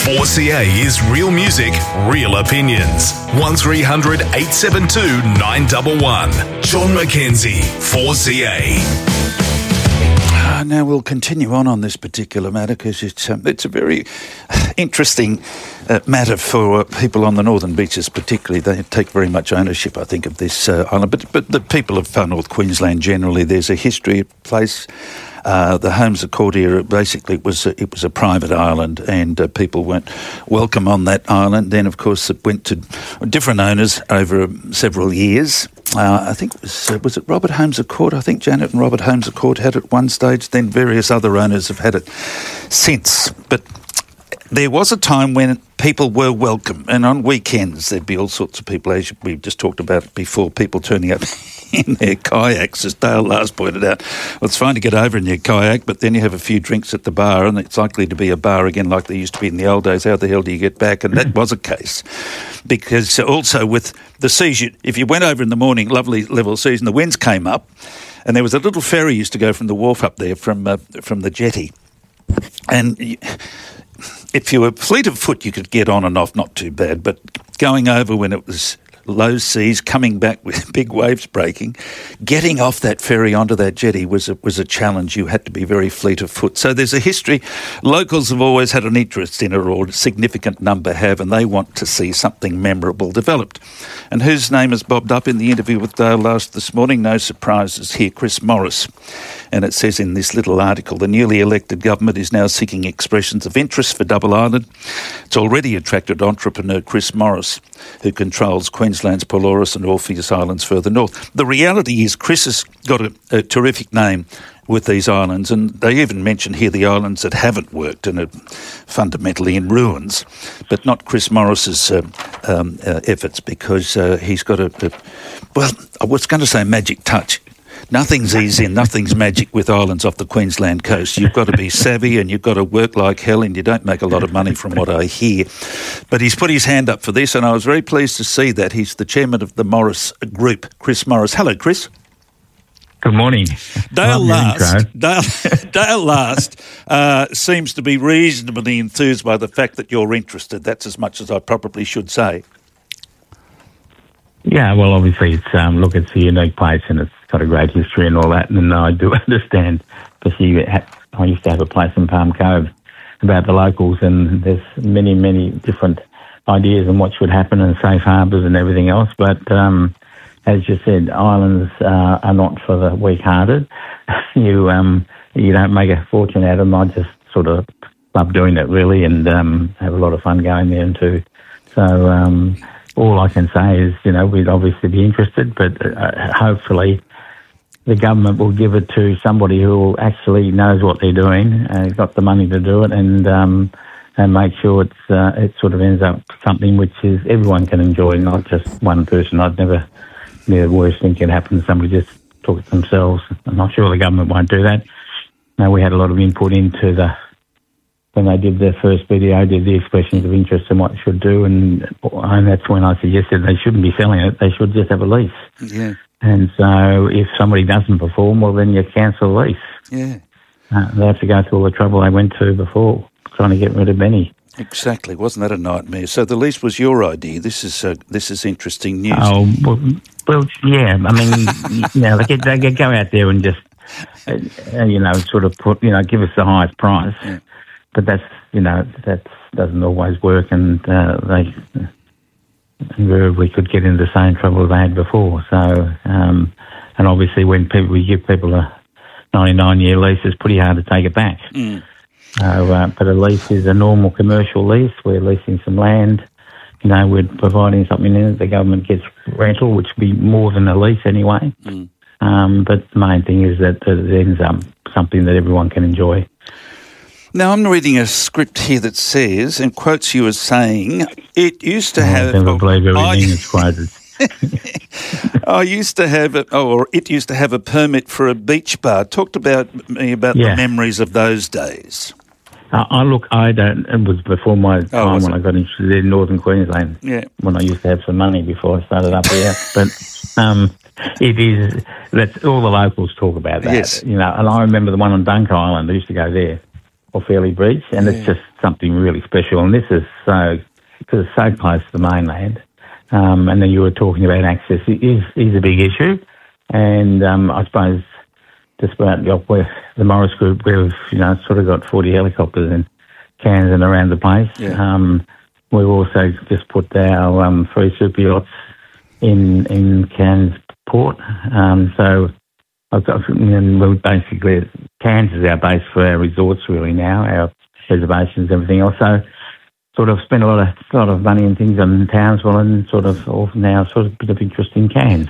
4CA is real music, real opinions. 1300 872 911. John McKenzie, 4CA. Now we'll continue on this particular matter because it's a very interesting matter for people on the northern beaches particularly. They take very much ownership, I think, of this island. But the people of far north Queensland generally, there's a history of place. The Homes Accord era, basically, it was a private island, and people weren't welcome on that island. Then, of course, it went to different owners over several years. I think it was it Robert Holmes Accord? I think Janet and Robert Holmes Accord had it at one stage. Then various other owners have had it since. But there was a time when people were welcome, and on weekends there'd be all sorts of people, as we just talked about it before, people turning up in their kayaks, as Dale last pointed out. Well, it's fine to get over in your kayak, but then you have a few drinks at the bar, and it's likely to be a bar again like they used to be in the old days. How the hell do you get back? And that was a case. Because also with the seas, if you went over in the morning, lovely level seas, and the winds came up, and there was a little ferry used to go from the wharf up there from the jetty. And if you were fleet of foot, you could get on and off, not too bad. But going over when it was low seas, coming back with big waves breaking, getting off that ferry onto that jetty was a challenge. You had to be very fleet of foot. So there's a history. Locals have always had an interest in it, or a significant number have, and they want to see something memorable developed. And whose name has bobbed up in the interview with Dale this morning? No surprises here, Chris Morris. And it says in this little article, the newly elected government is now seeking expressions of interest for Double Island. It's already attracted entrepreneur Chris Morris, who controls Queensland's Pelorus and Orpheus Islands further north. The reality is Chris has got a terrific name with these islands, and they even mention here the islands that haven't worked and are fundamentally in ruins, but not Chris Morris's efforts, because he's got well, I was going to say magic touch. Nothing's easy and nothing's magic with islands off the Queensland coast. You've got to be savvy and you've got to work like hell, and you don't make a lot of money from what I hear. But he's put his hand up for this, and I was very pleased to see that. He's the chairman of the Morris Group, Chris Morris. Hello, Chris. Good morning. Dale Last seems to be reasonably enthused by the fact that you're interested. That's as much as I probably should say. Yeah, well, obviously, it's it's a unique place and it's got a great history and all that. And I do understand, especially I used to have a place in Palm Cove about the locals, and there's many, many different ideas on what should happen and safe harbours and everything else. But as you said, islands are not for the weak-hearted. You don't make a fortune out of them. I just sort of love doing it, really, and have a lot of fun going there too. So all I can say is, we'd obviously be interested, but hopefully the government will give it to somebody who actually knows what they're doing and has got the money to do it, and make sure it sort of ends up something which is everyone can enjoy, not just one person. I'd never be the worst thing can happen to somebody just talk to themselves. I'm not sure the government won't do that. No, we had a lot of input into when they did their first video, did the expressions of interest and what it should do, and that's when I suggested they shouldn't be selling it, they should just have a lease. Yeah. And so if somebody doesn't perform, well, then you cancel the lease. Yeah. They have to go through all the trouble they went to before, trying to get rid of many. Exactly. Wasn't that a nightmare? So the lease was your idea. This is interesting news. Oh, well yeah. I mean, they go out there and just, sort of put, give us the highest price. Yeah. But that doesn't always work, and we could get into the same trouble they had before. So, and obviously when we give people a 99-year lease, it's pretty hard to take it back. Mm. But a lease is a normal commercial lease. We're leasing some land. We're providing something in it. The government gets rental, which would be more than a lease anyway. Mm. But the main thing is that it ends up something that everyone can enjoy. Now, I'm reading a script here that says, and quotes you as saying, it used to have... I never believe everything is quoted. It used to have a permit for a beach bar. Talked about me about the memories of those days. It was before my time when I got interested in northern Queensland. Yeah. When I used to have some money before I started up here. But that's all the locals talk about that. Yes. And I remember the one on Dunk Island. I used to go there or Fairlie Beach, and it's just something really special. And this is because it's so close to the mainland. And then you were talking about access. It is a big issue, and I suppose just about the Morris Group, we've sort of got 40 helicopters in Cairns and around the place. Yeah. We've also just put our 3 super yachts in Cairns Port. So I've got, and we're basically, Cairns is our base for our resorts really now, our reservations, everything else. So sort of spent a lot of money and things on Townsville, and sort of now sort of a bit of interest in Cairns.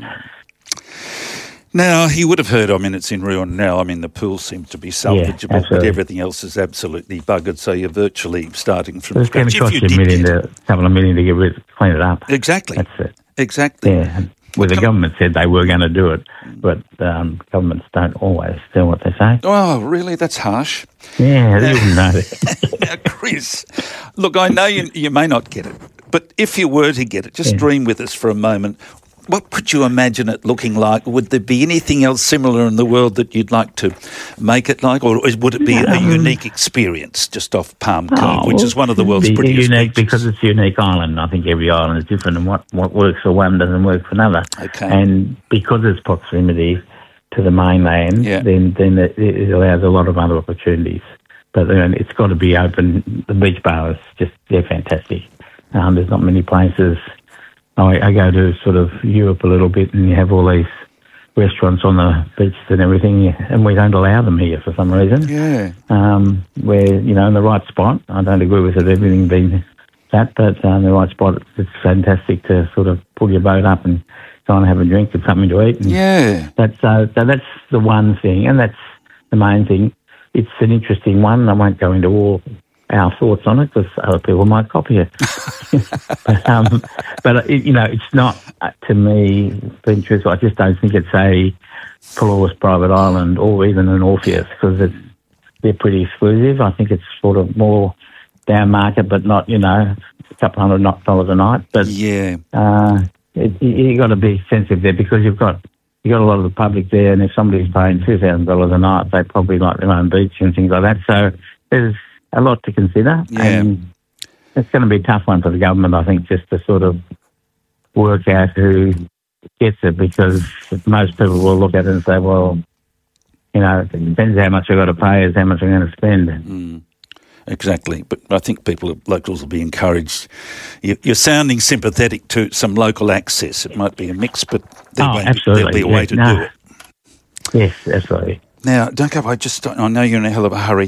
Now, you would have heard, it's in ruin now. The pool seems to be salvageable, but everything else is absolutely buggered, so you're virtually starting from scratch. It's going to cost you a couple of million to clean it up. Exactly. That's it. Exactly. Yeah. Well, the government said they were going to do it, but governments don't always do what they say. Oh, really? That's harsh. Yeah, they wouldn't know that. Now, Chris, look, I know you may not get it, but if you were to get it, just dream with us for a moment. What could you imagine it looking like? Would there be anything else similar in the world that you'd like to make it like, or would it be a unique experience just off Palm Cove, which is one of the world's prettiest unique beaches? Because it's a unique island. I think every island is different, and what works for one doesn't work for another. Okay. And because it's proximity to the mainland, then it allows a lot of other opportunities. But it's got to be open. The beach bars, they're fantastic. There's not many places. I go to sort of Europe a little bit, and you have all these restaurants on the beach and everything, and we don't allow them here for some reason. Yeah. Where, in the right spot, I don't agree with it, everything being that, but in the right spot, it's fantastic to sort of pull your boat up and go and have a drink and something to eat. And that's the one thing, and that's the main thing. It's an interesting one. I won't go into all our thoughts on it because other people might copy it. But it's not, to me, being truthful, I just don't think it's a flawless private island or even an Orpheus, because they're pretty exclusive. I think it's sort of more down market, but not, a couple $100 a night. But you got to be sensitive there, because you've got a lot of the public there, and if somebody's paying $2,000 a night, they probably like their own beach and things like that. So there's a lot to consider, and it's going to be a tough one for the government, I think, just to sort of work out who gets it, because most people will look at it and say, well, it depends how much I've got to pay is how much I'm going to spend. Exactly, but I think locals will be encouraged. You're sounding sympathetic to some local access. It might be a mix, but there'll be a way to do it. Yes, absolutely. Now, Duncan, I know you're in a hell of a hurry.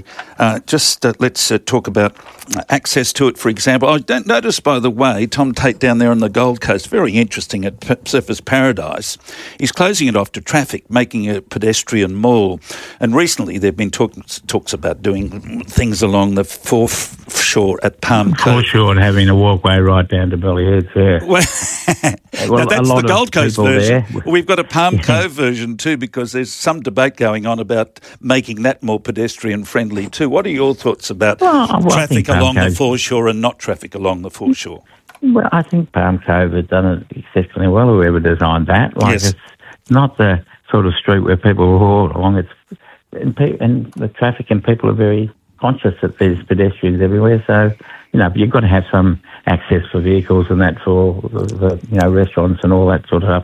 Let's talk about access to it, for example. I don't notice, by the way, Tom Tate down there on the Gold Coast, very interesting at Surfers Paradise. He's closing it off to traffic, making a pedestrian mall. And recently there have been talks about doing things along the foreshore at Palm Cove. Foreshore, and having a walkway right down to Ballyhead Fair. Now that's the Gold Coast version. We've got a Palm Cove version too, because there's some debate going on about making that more pedestrian-friendly too. What are your thoughts about traffic along the foreshore and not traffic along the foreshore? Well, I think Palm Cove has done it exceptionally well, whoever designed that. It's not the sort of street where people walk along. And the traffic and people are very conscious that there's pedestrians everywhere. So, you've got to have some access for vehicles and that for the restaurants and all that sort of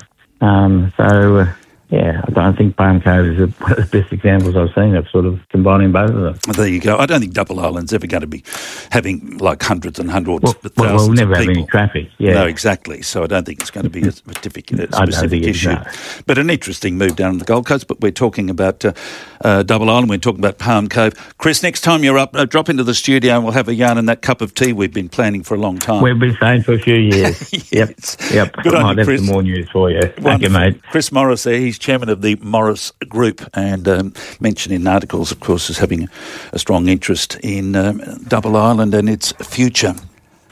stuff. I don't think Palm Cove is one of the best examples I've seen of sort of combining both of them. There you go. I don't think Double Island's ever going to be having like hundreds and hundreds of thousands we'll never of people. Have any traffic. Yeah. No, exactly. So I don't think it's going to be a specific issue. No. But an interesting move down on the Gold Coast. But we're talking about Double Island. We're talking about Palm Cove. Chris, next time you're up, drop into the studio and we'll have a yarn and that cup of tea we've been planning for a long time. We've been saying for a few years. Yep. Good on you, Chris. Some more news for you. Wonderful. Thank you, mate. Chris Morris there. He's chairman of the Morris Group, and mentioned in articles, of course, as having a strong interest in Double Island and its future.